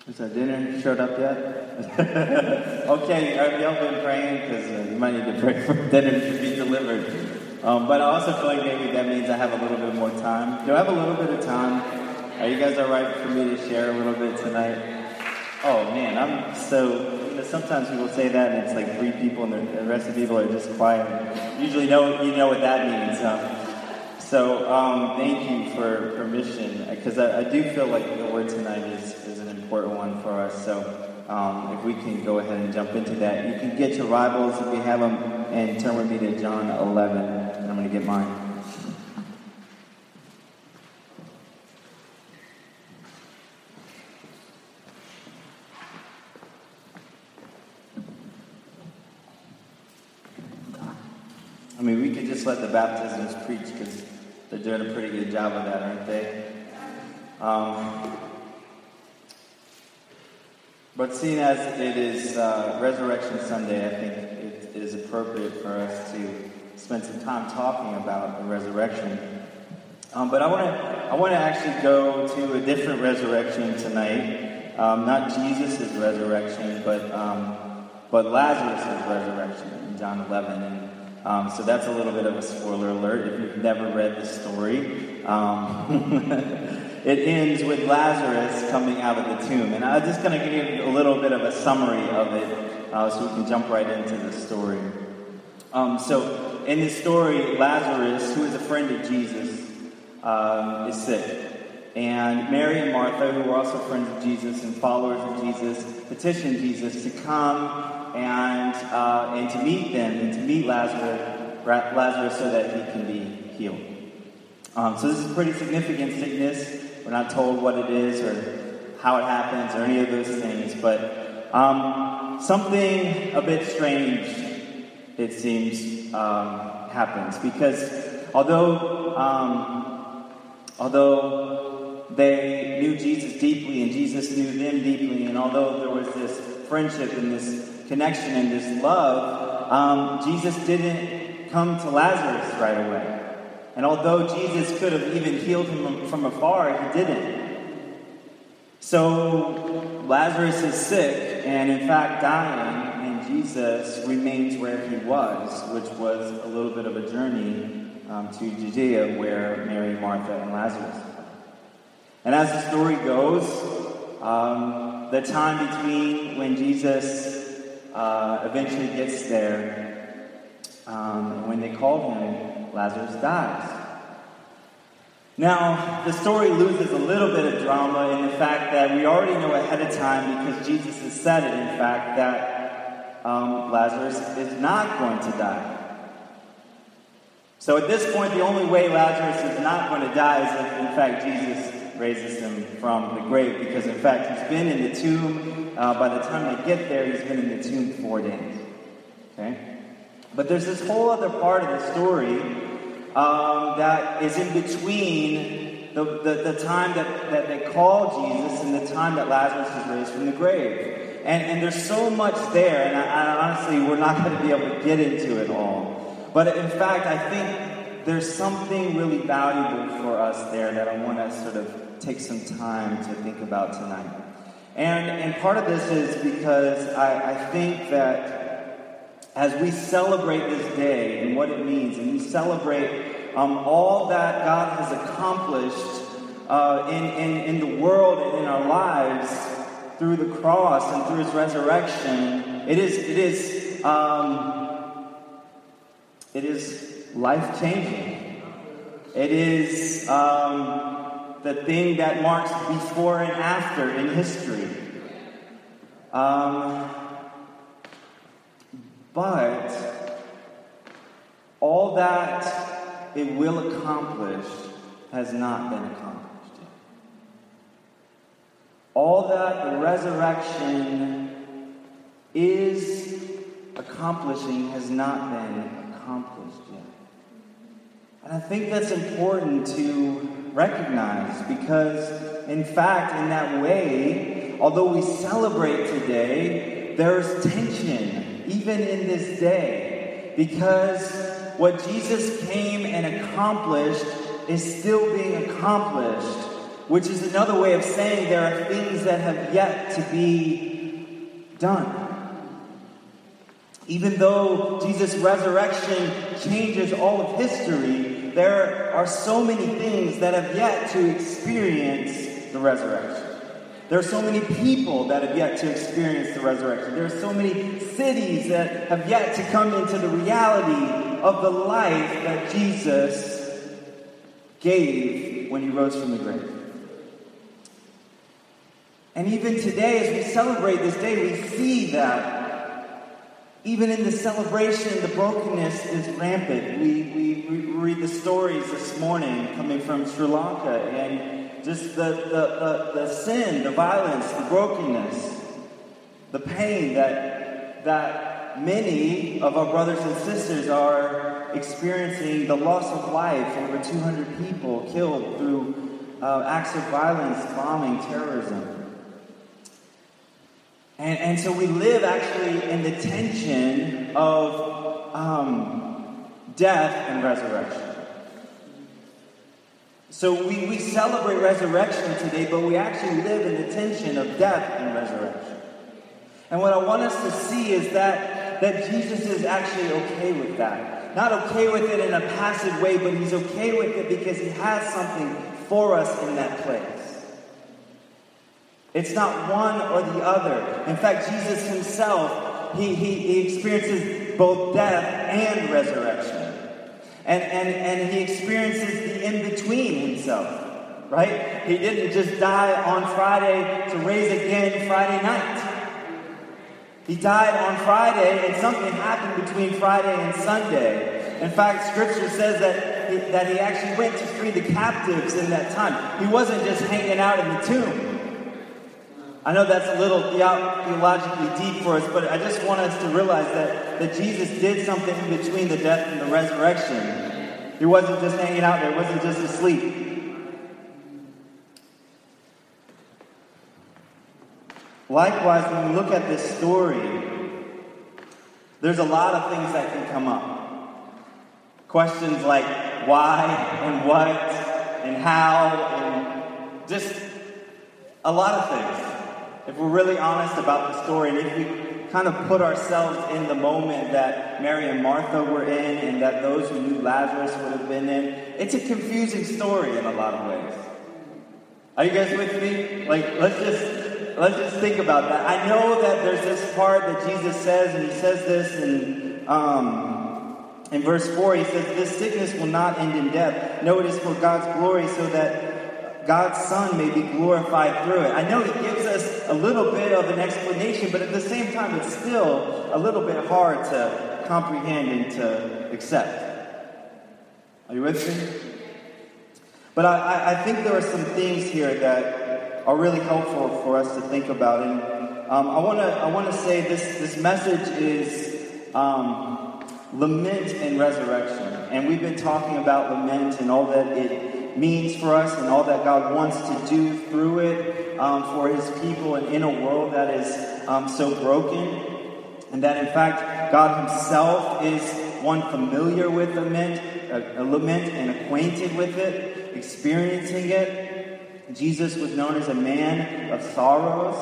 Is our dinner showed up yet? Okay, y'all been praying because you might need to pray for dinner to be delivered. But I also feel like maybe that means I have a little bit more time. Do I have a little bit of time? Are you guys all right for me to share a little bit tonight? Oh man, I'm so. Sometimes people say that and it's like 3 people and the rest of the people are just quiet. Usually, you know what that means. So thank you for permission, because I do feel like the word tonight is an important one for us. So if we can go ahead and jump into that. You can get your Bibles if you have them and turn with me to John 11. And I'm going to get mine. I mean, we could just let the baptisms preach because they're doing a pretty good job of that, aren't they? But seeing as it is Resurrection Sunday, I think it is appropriate for us to spend some time talking about the resurrection. But I want to actually go to a different resurrection tonight. Not Jesus' resurrection, but Lazarus' resurrection in John 11. So that's a little bit of a spoiler alert if you've never read the story. It ends with Lazarus coming out of the tomb. And I'm just going to give you a little bit of a summary of it so we can jump right into the story. So in this story, Lazarus, who is a friend of Jesus, is sick. And Mary and Martha, who were also friends of Jesus and followers of Jesus, petitioned Jesus to come and to meet them and to meet Lazarus so that he can be healed. So this is a pretty significant sickness. We're not told what it is or how it happens or any of those things, but something a bit strange, it seems, happens, because although they knew Jesus deeply and Jesus knew them deeply, and although there was this friendship and this connection and this love, Jesus didn't come to Lazarus right away. And although Jesus could have even healed him from afar, he didn't. So Lazarus is sick and in fact dying, and Jesus remains where he was, which was a little bit of a journey to Judea, where Mary, Martha, and Lazarus are. And as the story goes, the time between when Jesus eventually gets there and when they called him, Lazarus dies. Now, the story loses a little bit of drama in the fact that we already know ahead of time, because Jesus has said it, in fact, that Lazarus is not going to die. So at this point, the only way Lazarus is not going to die is if, in fact, Jesus raises him from the grave, because, in fact, he's been in the tomb. By the time they get there, he's been in the tomb 4 days. Okay? But there's this whole other part of the story that is in between the time that they call Jesus and the time that Lazarus is raised from the grave. And there's so much there, and I honestly, we're not going to be able to get into it all. But in fact, I think there's something really valuable for us there that I want to sort of take some time to think about tonight. And part of this is because I think that as we celebrate this day and what it means, and we celebrate all that God has accomplished in the world and in our lives through the cross and through His resurrection, it is life-changing. It is the thing that marks before and after in history. But all that it will accomplish has not been accomplished yet. All that the resurrection is accomplishing has not been accomplished yet. And I think that's important to recognize, because, in fact, in that way, although we celebrate today, there's tension even in this day, because what Jesus came and accomplished is still being accomplished. which is another way of saying there are things that have yet to be done. Even though Jesus' resurrection changes all of history, there are so many things that have yet to experience the resurrection. There are so many people that have yet to experience the resurrection. There are so many cities that have yet to come into the reality of the life that Jesus gave when he rose from the grave. And even today, as we celebrate this day, we see that even in the celebration, the brokenness is rampant. We read the stories this morning coming from Sri Lanka, and just the sin, the violence, the brokenness, the pain that many of our brothers and sisters are experiencing, the loss of life, over 200 people killed through acts of violence, bombing, terrorism. And so we live actually in the tension of death and resurrection. So we celebrate resurrection today, but we actually live in the tension of death and resurrection. And what I want us to see is that Jesus is actually okay with that. Not okay with it in a passive way, but he's okay with it because he has something for us in that place. It's not one or the other. In fact, Jesus himself, he experiences both death and resurrection. And he experiences the in-between himself, right? He didn't just die on Friday to raise again Friday night. He died on Friday, and something happened between Friday and Sunday. In fact, Scripture says that he actually went to free the captives in that time. He wasn't just hanging out in the tomb. I know that's a little theologically deep for us, but I just want us to realize that Jesus did something in between the death and the resurrection. He wasn't just hanging out there. He wasn't just asleep. Likewise, when we look at this story, there's a lot of things that can come up. Questions like why and what and how and just a lot of things. If we're really honest about the story, and if we kind of put ourselves in the moment that Mary and Martha were in, and that those who knew Lazarus would have been in, it's a confusing story in a lot of ways. Are you guys with me? Let's just think about that. I know that there's this part that Jesus says, and he says this in verse 4, he says, "This sickness will not end in death. No, it is for God's glory, so that God's Son may be glorified through it." I know he gives us a little bit of an explanation, but at the same time, it's still a little bit hard to comprehend and to accept. Are you with me? But I think there are some things here that are really helpful for us to think about. And I want to say this message is lament and resurrection. And we've been talking about lament and all that it means for us and all that God wants to do through it for his people and in a world that is so broken. And that in fact, God himself is one familiar with lament and acquainted with it, experiencing it. Jesus was known as a man of sorrows.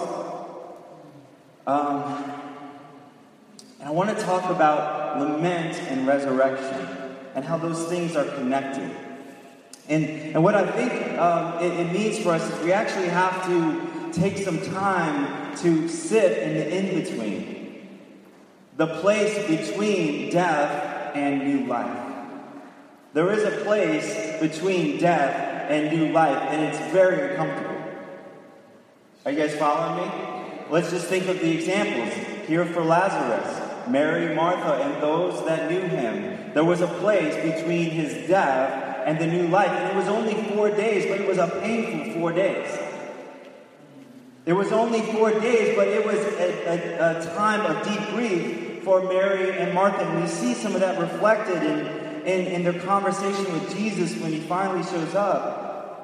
And I want to talk about lament and resurrection and how those things are connected. And what I think it means for us is we actually have to take some time to sit in the in-between. The place between death and new life. There is a place between death and new life, and it's very uncomfortable. Are you guys following me? Let's just think of the examples. Here for Lazarus, Mary, Martha, and those that knew him. There was a place between his death and the new life. And it was only 4 days, but it was a painful 4 days. It was only 4 days, but it was a time of deep grief for Mary and Martha. And we see some of that reflected in their conversation with Jesus when he finally shows up.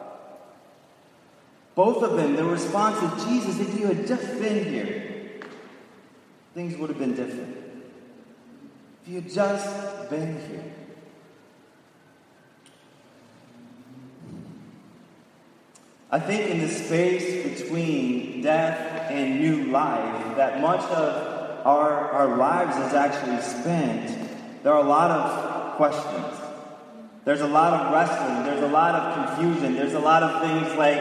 Both of them, their response to Jesus, if you had just been here, things would have been different. If you had just been here. I think in the space between death and new life, that much of our lives is actually spent, there are a lot of questions. There's a lot of wrestling. There's a lot of confusion. There's a lot of things like,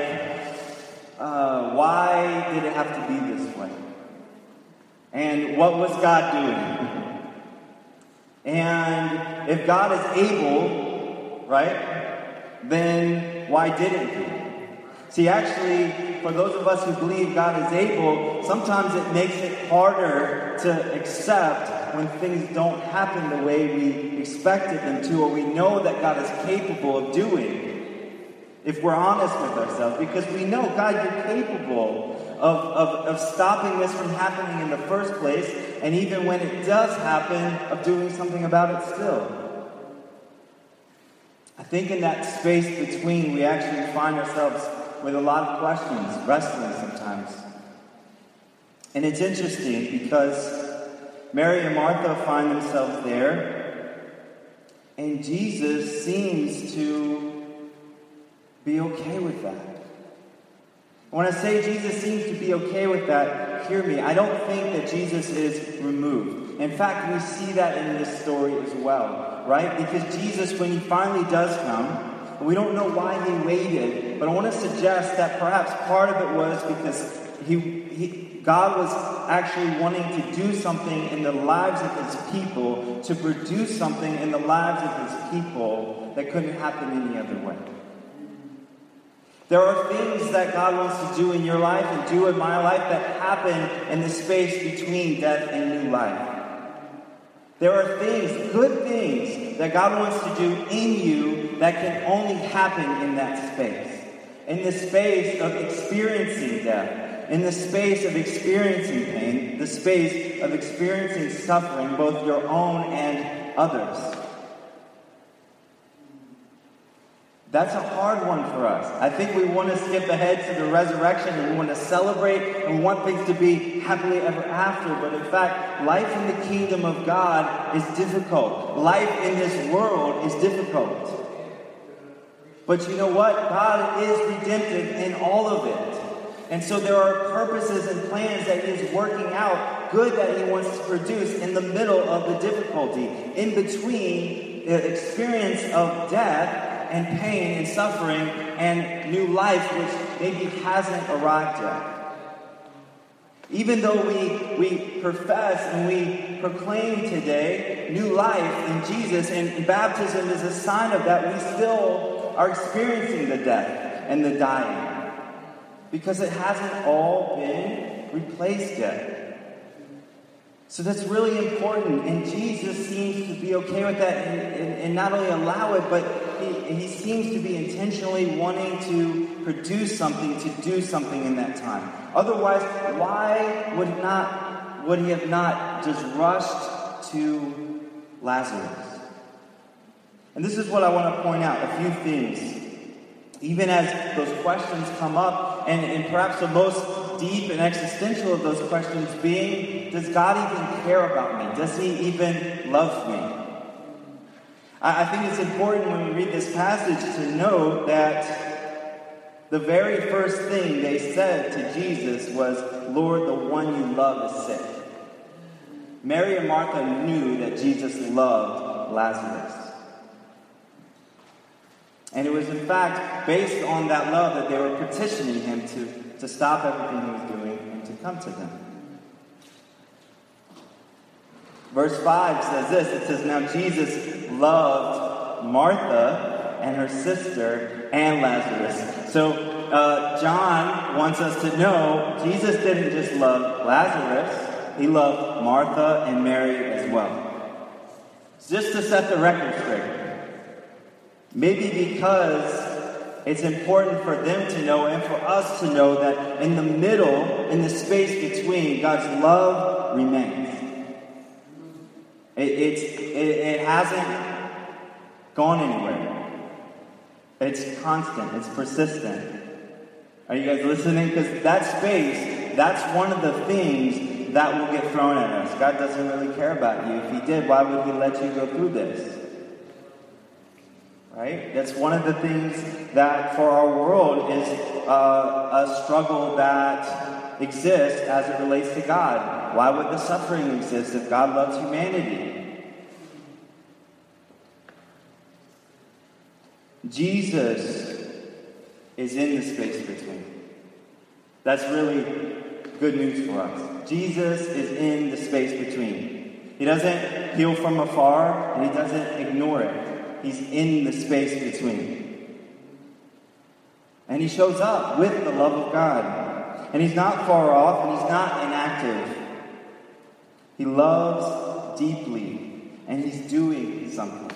why did it have to be this way? And what was God doing? And if God is able, right, then why didn't he? See, actually, for those of us who believe God is able, sometimes it makes it harder to accept when things don't happen the way we expected them to, or we know that God is capable of doing, if we're honest with ourselves. Because we know, God, you're capable of stopping this from happening in the first place, and even when it does happen, of doing something about it still. I think in that space between, we actually find ourselves with a lot of questions, wrestling sometimes. And it's interesting because Mary and Martha find themselves there, and Jesus seems to be okay with that. When I say Jesus seems to be okay with that, hear me. I don't think that Jesus is removed. In fact, we see that in this story as well, right? Because Jesus, when he finally does come, we don't know why he waited, but I want to suggest that perhaps part of it was because God was actually wanting to do something in the lives of his people, to produce something in the lives of his people that couldn't happen any other way. There are things that God wants to do in your life and do in my life that happen in the space between death and new life. There are things, good things, that God wants to do in you that can only happen in that space. In the space of experiencing death, in the space of experiencing pain, the space of experiencing suffering, both your own and others. That's a hard one for us. I think we want to skip ahead to the resurrection, and we want to celebrate, and we want things to be happily ever after. But in fact, life in the kingdom of God is difficult. Life in this world is difficult. But you know what? God is redemptive in all of it. And so there are purposes and plans that he is working out, good that he wants to produce in the middle of the difficulty, in between the experience of death and pain and suffering and new life, which maybe hasn't arrived yet. Even though we profess and we proclaim today new life in Jesus, and baptism is a sign of that, we still are experiencing the death and the dying, because it hasn't all been replaced yet. So that's really important, and Jesus seems to be okay with that and not only allow it, but he seems to be intentionally wanting to produce something, to do something in that time. Otherwise, why would he have not just rushed to Lazarus? And this is what I want to point out, a few things. Even as those questions come up, and perhaps the most deep and existential of those questions being, does God even care about me? Does he even love me? I think it's important when we read this passage to know that the very first thing they said to Jesus was, Lord, the one you love is sick. Mary and Martha knew that Jesus loved Lazarus. And it was, in fact, based on that love that they were petitioning him to stop everything he was doing and to come to them. Verse 5 says this. It says, now Jesus loved Martha and her sister and Lazarus. So John wants us to know Jesus didn't just love Lazarus. He loved Martha and Mary as well. Just to set the record straight. Maybe because it's important for them to know and for us to know that in the middle, in the space between, God's love remains. It hasn't gone anywhere. It's constant. It's persistent. Are you guys listening? Because that space, that's one of the things that will get thrown at us. God doesn't really care about you. If he did, why would he let you go through this? Right? That's one of the things that for our world a struggle that exists as it relates to God. Why would the suffering exist if God loves humanity? Jesus is in the space between. That's really good news for us. Jesus is in the space between. He doesn't heal from afar, and he doesn't ignore it. He's in the space between. And he shows up with the love of God. And he's not far off, and he's not inactive. He loves deeply, and he's doing something.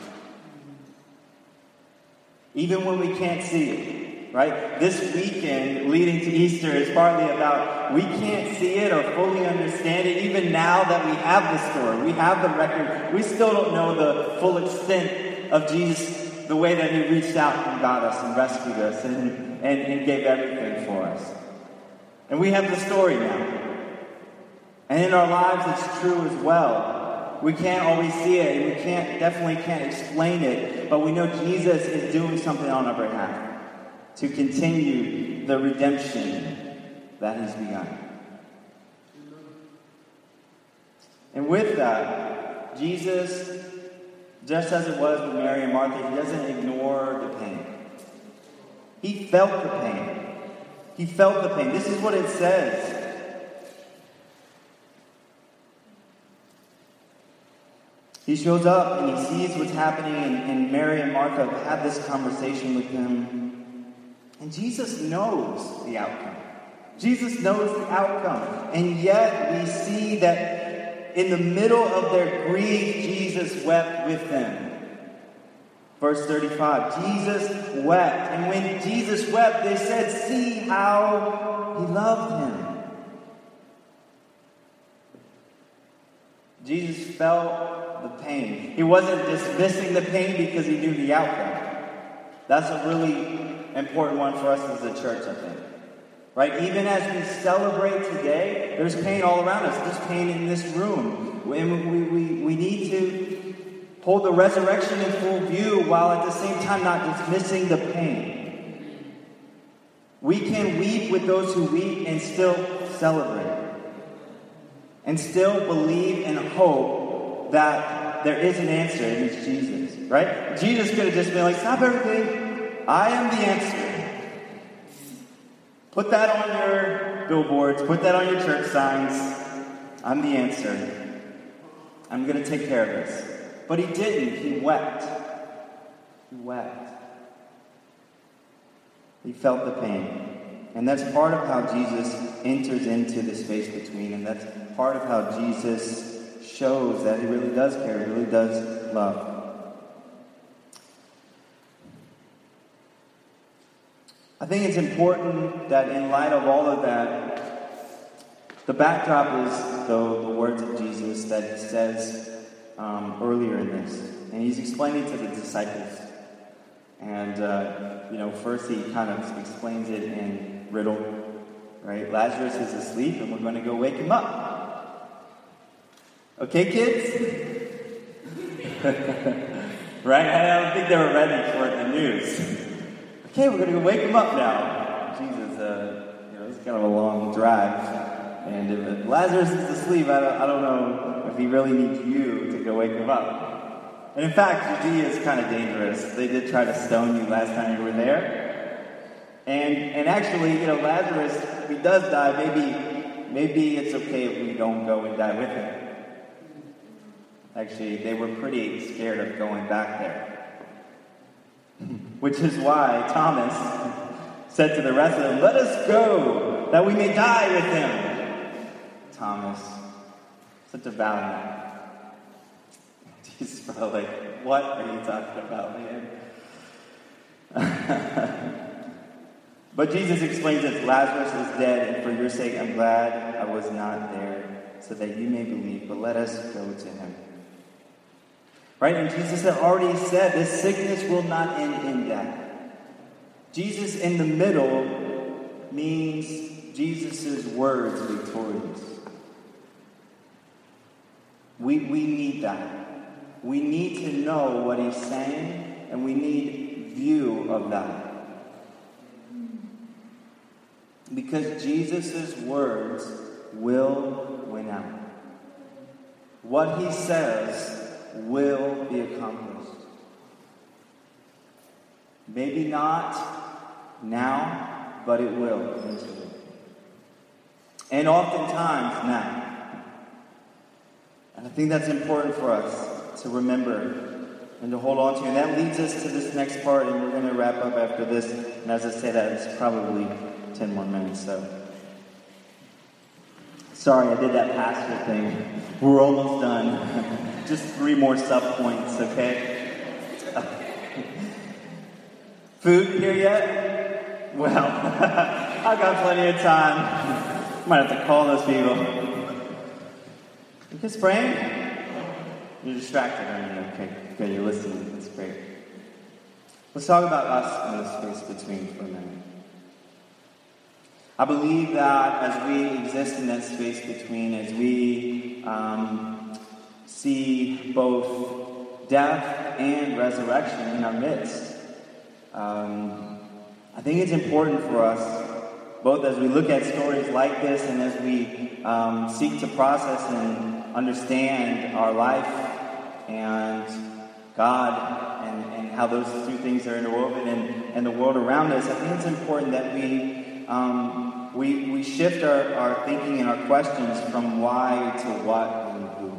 Even when we can't see it, right? This weekend leading to Easter is partly about we can't see it or fully understand it. Even now that we have the story, we have the record, we still don't know the full extent of Jesus, the way that he reached out and got us and rescued us and gave everything for us. And we have the story now. And in our lives, it's true as well. We can't always see it, and we definitely can't explain it, but we know Jesus is doing something on our behalf to continue the redemption that he's begun. And with that, Jesus, just as it was with Mary and Martha, he doesn't ignore the pain. He felt the pain. He felt the pain. This is what it says. He shows up and he sees what's happening, and Mary and Martha have had this conversation with him. And Jesus knows the outcome. Jesus knows the outcome. And yet we see that in the middle of their grief, Jesus wept with them. Verse 35, Jesus wept. And when Jesus wept, they said, "See how he loved him." Jesus felt the pain. He wasn't dismissing the pain because he knew the outcome. That's a really important one for us as a church, I think. Right? Even as we celebrate today, there's pain all around us. There's pain in this room. We need to hold the resurrection in full view while at the same time not dismissing the pain. We can weep with those who weep and still celebrate. And still believe and hope that there is an answer, and it's Jesus. Right? Jesus could have just been like, "Stop everything. I am the answer." Put that on your billboards. Put that on your church signs. I'm the answer. I'm going to take care of this. But he didn't. He wept. He wept. He felt the pain. And that's part of how Jesus enters into the space between. And that's part of how Jesus shows that he really does care. He really does love. I think it's important that in light of all of that, the backdrop is the words of Jesus that he says earlier in this. And he's explaining to the disciples. And, first he kind of explains it in riddle, right? Lazarus is asleep and we're going to go wake him up. Okay, kids? Right? I don't think they were ready for the news. Okay, we're going to go wake him up now. Jesus, it's kind of a long drive. And if Lazarus is asleep, I don't know if he really needs you to go wake him up. And in fact, Judea is kind of dangerous. They did try to stone you last time you were there. And actually, Lazarus, if he does die, maybe it's okay if we don't go and die with him. Actually, they were pretty scared of going back there. Which is why Thomas said to the rest of them, "Let us go, that we may die with him." Thomas, such a valiant. Jesus probably like, "What are you talking about, man?" But Jesus explains that Lazarus is dead, and for your sake I'm glad I was not there, so that you may believe, but let us go to him. Right? And Jesus had already said this sickness will not end in death. Jesus in the middle means Jesus' words victorious. We need that. We need to know what he's saying, and we need view of that. Because Jesus' words will win out. What he says will be accomplished. Maybe not now, but it will eventually. And oftentimes now. And I think that's important for us to remember and to hold on to. And that leads us to this next part, and we're going to wrap up after this. And as I say that, it's probably 10 more minutes, so. Sorry, I did that pastor thing. We're almost done. Just 3 more sub-points, okay? Food here yet? Well, I've got plenty of time. Might have to call those people. You guys praying? You're distracted, aren't you? Okay, good, you're listening. That's great. Let's talk about us in the space between for a minute. I believe that as we exist in that space between, as we see both death and resurrection in our midst, I think it's important for us, both as we look at stories like this and as we seek to process and understand our life and God and how those two things are interwoven and the world around us. I think it's important that we shift our thinking and our questions from why to what and who.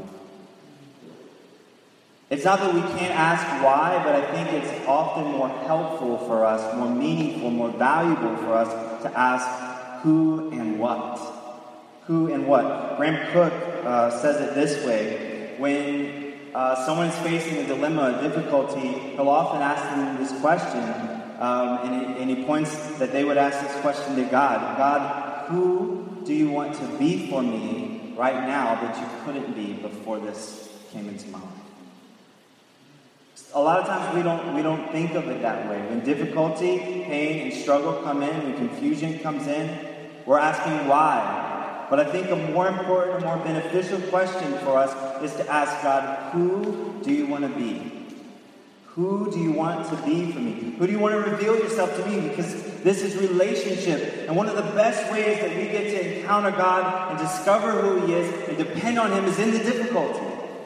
It's not that we can't ask why, but I think it's often more helpful for us, more meaningful, more valuable for us to ask who and what. Who and what. Graham Cook says it this way. When someone is facing a dilemma, a difficulty, he'll often ask them this question, and he points that they would ask this question to God. God, who do you want to be for me right now that you couldn't be before this came into my life? A lot of times we don't think of it that way. When difficulty, pain, and struggle come in, when confusion comes in, we're asking why. But I think a more important, a more beneficial question for us is to ask God, who do you want to be? Who do you want to be for me? Who do you want to reveal yourself to me? Because this is relationship. And one of the best ways that we get to encounter God and discover who He is and depend on Him is in the difficulty.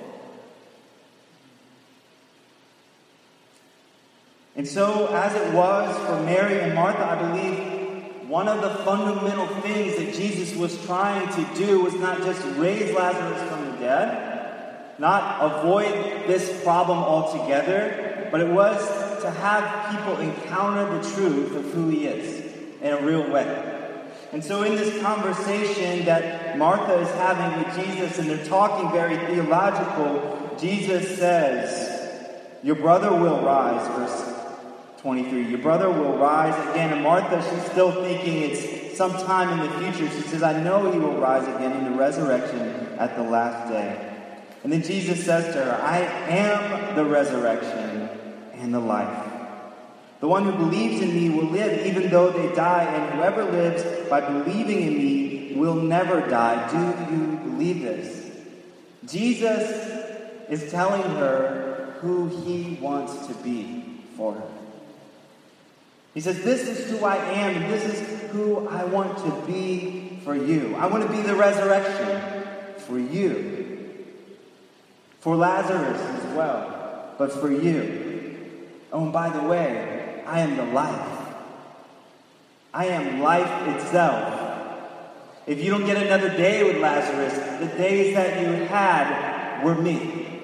And so, as it was for Mary and Martha, I believe one of the fundamental things that Jesus was trying to do was not just raise Lazarus from the dead, not avoid this problem altogether, but it was to have people encounter the truth of who He is in a real way. And so in this conversation that Martha is having with Jesus, and they're talking very theological, Jesus says, your brother will rise, verse 23. Your brother will rise again. And Martha, she's still thinking it's sometime in the future. She says, I know He will rise again in the resurrection at the last day. And then Jesus says to her, I am the resurrection and the life. The one who believes in me will live even though they die, and whoever lives by believing in me will never die. Do you believe this? Jesus is telling her who He wants to be for her. He says, this is who I am, and this is who I want to be for you. I want to be the resurrection for you. For Lazarus as well, but for you. Oh, and by the way, I am the life. I am life itself. If you don't get another day with Lazarus, the days that you had were me.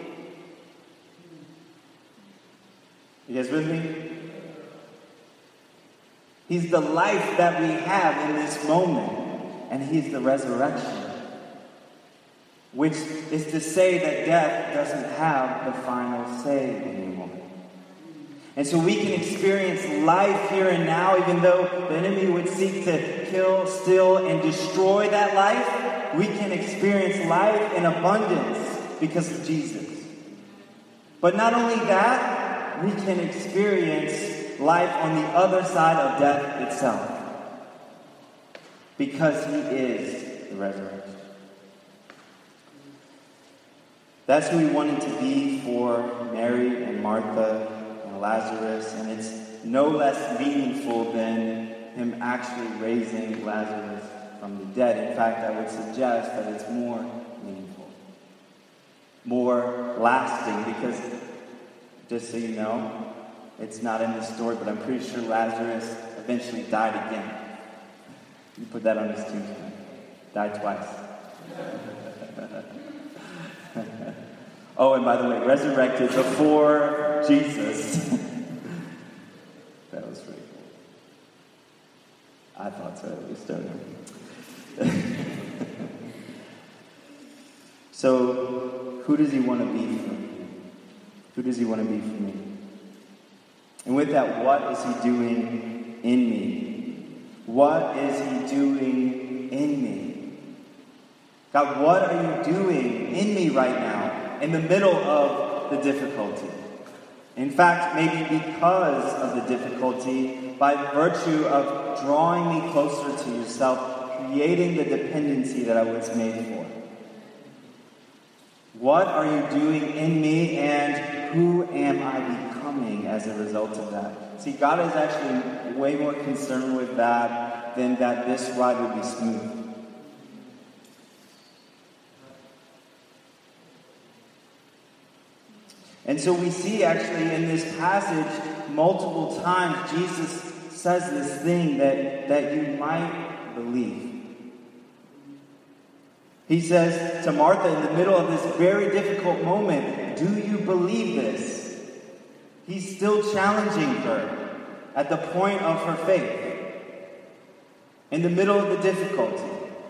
You guys with me? He's the life that we have in this moment, and He's the resurrection. Which is to say that death doesn't have the final say anymore. And so we can experience life here and now, even though the enemy would seek to kill, steal, and destroy that life. We can experience life in abundance because of Jesus. But not only that, we can experience life on the other side of death itself. Because He is the resurrection. That's who He wanted to be for Mary and Martha and Lazarus, and it's no less meaningful than him actually raising Lazarus from the dead. In fact, I would suggest that it's more meaningful, more lasting, because, just so you know, it's not in the story, but I'm pretty sure Lazarus eventually died again. You put that on his tombstone. Died twice. Oh, and by the way, resurrected before Jesus. That was pretty cool. I thought so, at least, don't you? So, who does he want to be for me? Who does he want to be for me? And with that, what is he doing in me? What is he doing in me? God, what are you doing in me right now, in the middle of the difficulty? In fact, maybe because of the difficulty, by virtue of drawing me closer to yourself, creating the dependency that I was made for. What are you doing in me, and who am I becoming as a result of that? See, God is actually way more concerned with that than that this ride would be smooth. And so we see actually in this passage multiple times Jesus says this thing that you might believe. He says to Martha in the middle of this very difficult moment, do you believe this? He's still challenging her at the point of her faith. In the middle of the difficulty.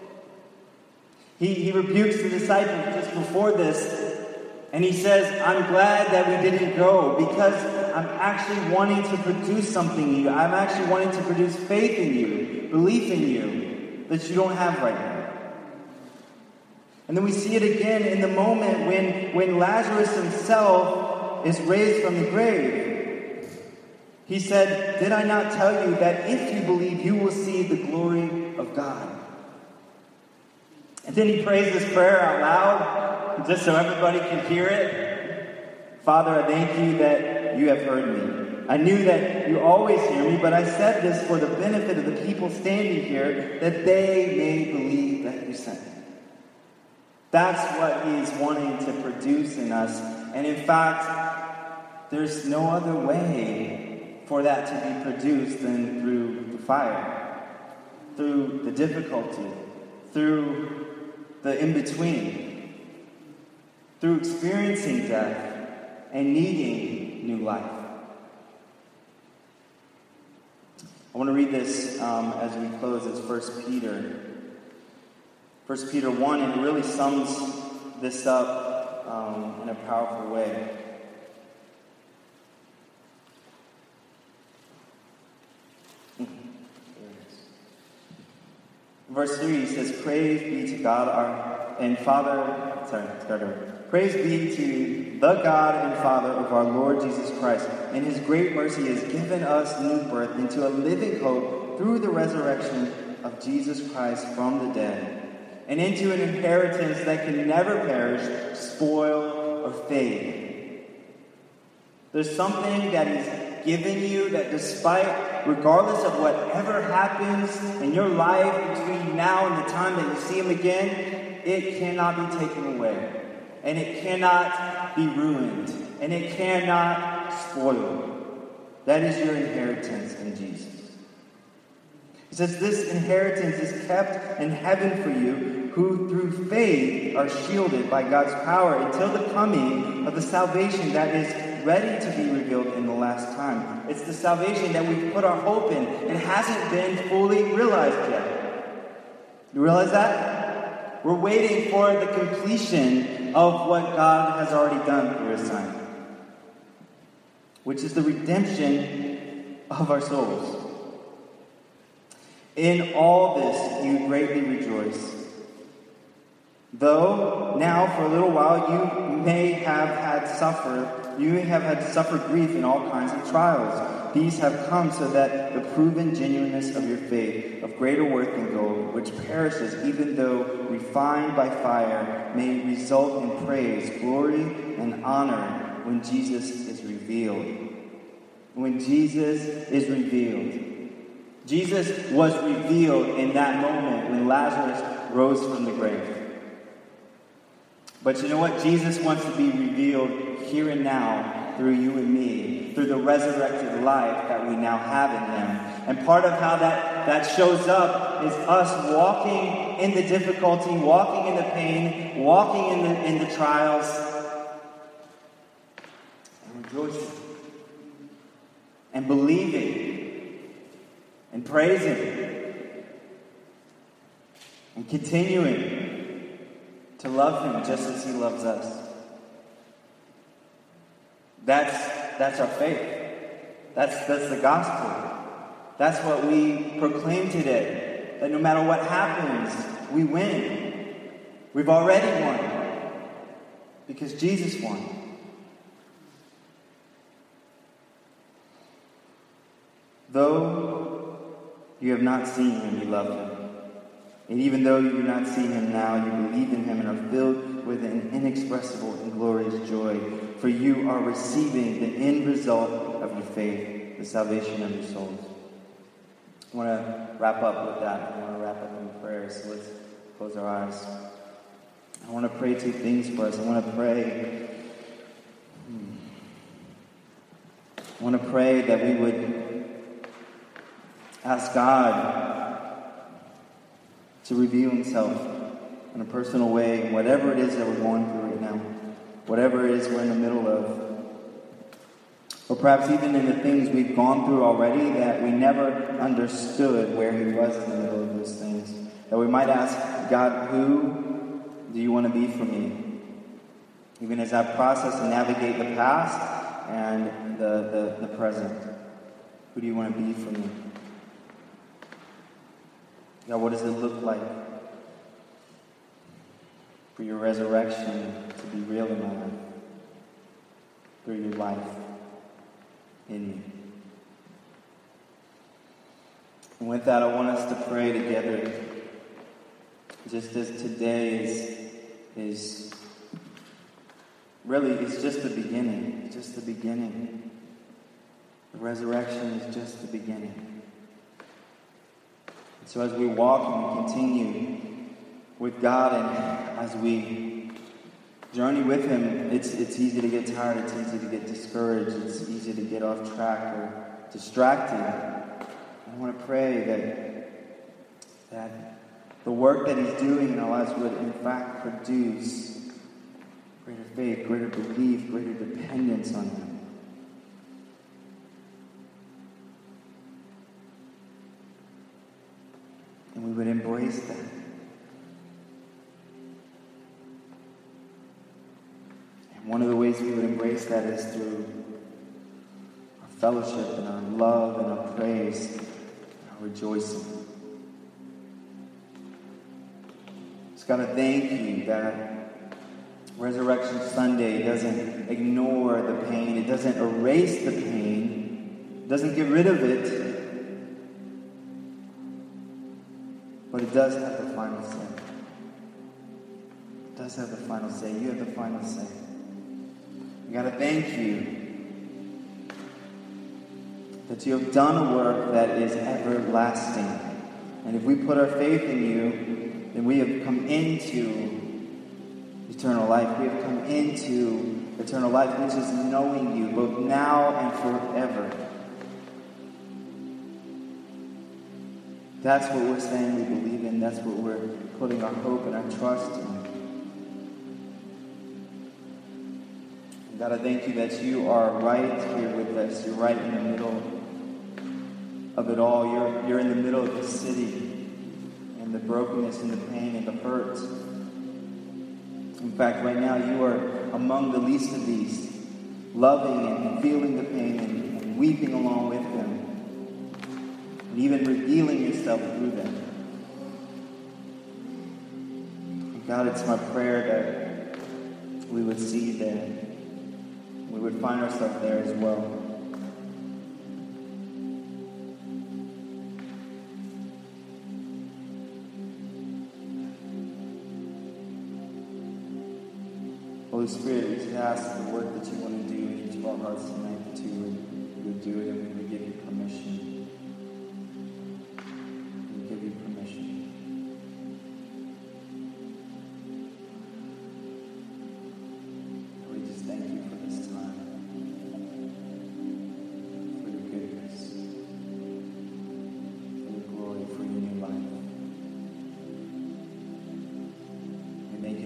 He rebukes the disciples just before this. And he says, I'm glad that we didn't go because I'm actually wanting to produce something in you. I'm actually wanting to produce faith in you, belief in you that you don't have right now. And then we see it again in the moment when Lazarus himself is raised from the grave. He said, did I not tell you that if you believe, you will see the glory of God? And then he prays this prayer out loud, just so everybody can hear it. Father, I thank you that you have heard me. I knew that you always hear me, but I said this for the benefit of the people standing here, that they may believe that you sent me. That's what he's wanting to produce in us. And in fact, there's no other way for that to be produced than through the fire, through the difficulty, through the in-between, through experiencing death and needing new life. I want to read this as we close. It's 1 Peter. 1 Peter 1, and it really sums this up in a powerful way. Verse 3 says, Praise be to God Praise be to the God and Father of our Lord Jesus Christ. In his great mercy has given us new birth into a living hope through the resurrection of Jesus Christ from the dead, and into an inheritance that can never perish, spoil, or fade. There's something that is given you that despite, regardless of whatever happens in your life between now and the time that you see him again, it cannot be taken away. And it cannot be ruined. And it cannot spoil. That is your inheritance in Jesus. He says this inheritance is kept in heaven for you, who through faith are shielded by God's power until the coming of the salvation that is ready to be revealed in the last time. It's the salvation that we've put our hope in. It hasn't been fully realized yet. You realize that? We're waiting for the completion of what God has already done through his Son, which is the redemption of our souls. In all this you greatly rejoice, though now for a little while you may have had to suffer grief in all kinds of trials. These have come so that the proven genuineness of your faith, of greater worth than gold, which perishes even though refined by fire, may result in praise, glory, and honor when Jesus is revealed. When Jesus is revealed. Jesus was revealed in that moment when Lazarus rose from the grave. But you know what? Jesus wants to be revealed here and now through you and me, through the resurrected life that we now have in him. And part of how that shows up is us walking in the difficulty, walking in the pain, walking in the trials, and rejoicing, and believing, and praising, and continuing to love him just as he loves us. That's our faith. That's the gospel. That's what we proclaim today. That no matter what happens, we win. We've already won. Because Jesus won. Though you have not seen him, you love him. And even though you do not see him now, you believe in him and are filled with an inexpressible and glorious joy. For you are receiving the end result of your faith, the salvation of your souls. I want to wrap up with that. I want to wrap up in prayer, so let's close our eyes. I want to pray two things for us. I want to pray that we would ask God to reveal himself in a personal way in whatever it is that we're going through right now, whatever it is we're in the middle of. Or perhaps even in the things we've gone through already that we never understood where he was in the middle of those things. That we might ask, God, who do you want to be for me? Even as I process and navigate the past and the present. Who do you want to be for me? God, what does it look like for your resurrection to be real in my life? Through your life in me. And with that, I want us to pray together. Just as today is really, it's just the beginning. It's just the beginning. The resurrection is just the beginning. And so as we walk and we continue with God and as we journey with him, it's easy to get tired, it's easy to get discouraged, it's easy to get off track or distracted. I want to pray that the work that he's doing in our lives would in fact produce greater faith, greater belief, greater dependence on him. And we would embrace that. One of the ways we would embrace that is through our fellowship and our love and our praise and our rejoicing. Just got to thank you that Resurrection Sunday doesn't ignore the pain. It doesn't erase the pain. It doesn't get rid of it. But it does have the final say. It does have the final say. You have the final say. We got to thank you that you have done a work that is everlasting. And if we put our faith in you, then we have come into eternal life. We have come into eternal life, which is knowing you both now and forever. That's what we're saying we believe in. That's what we're putting our hope and our trust in. God, I thank you that you are right here with us. You're right in the middle of it all. You're in the middle of the city and the brokenness and the pain and the hurt. In fact, right now you are among the least of these, loving and feeling the pain and weeping along with them, and even revealing yourself through them. And God, it's my prayer that we would see that. We would find ourselves there as well. Holy Spirit, we just ask the work that you want to do in each of our hearts tonight, that you would do it and we would give you permission.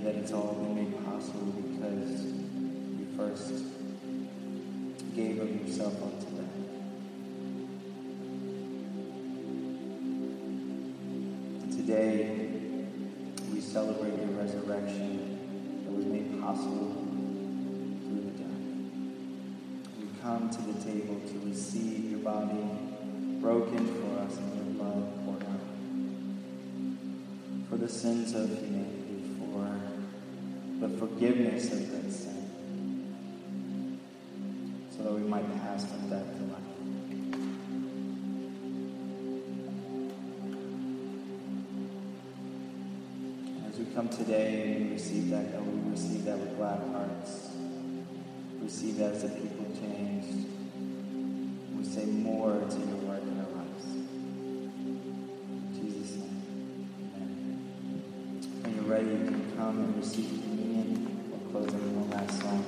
that it's all been made possible because you first gave of yourself unto them. And today, we celebrate your resurrection that was made possible through the death. We come to the table to receive your body broken for us and your blood poured out for the sins of humanity, for the forgiveness of that sin, so that we might pass from death to life. As we come today and we receive that with glad hearts. Receive that as a people changed. We say more to your work in our lives. In Jesus' name, amen. When you're ready, you can come and receive communion. We'll close in one last song.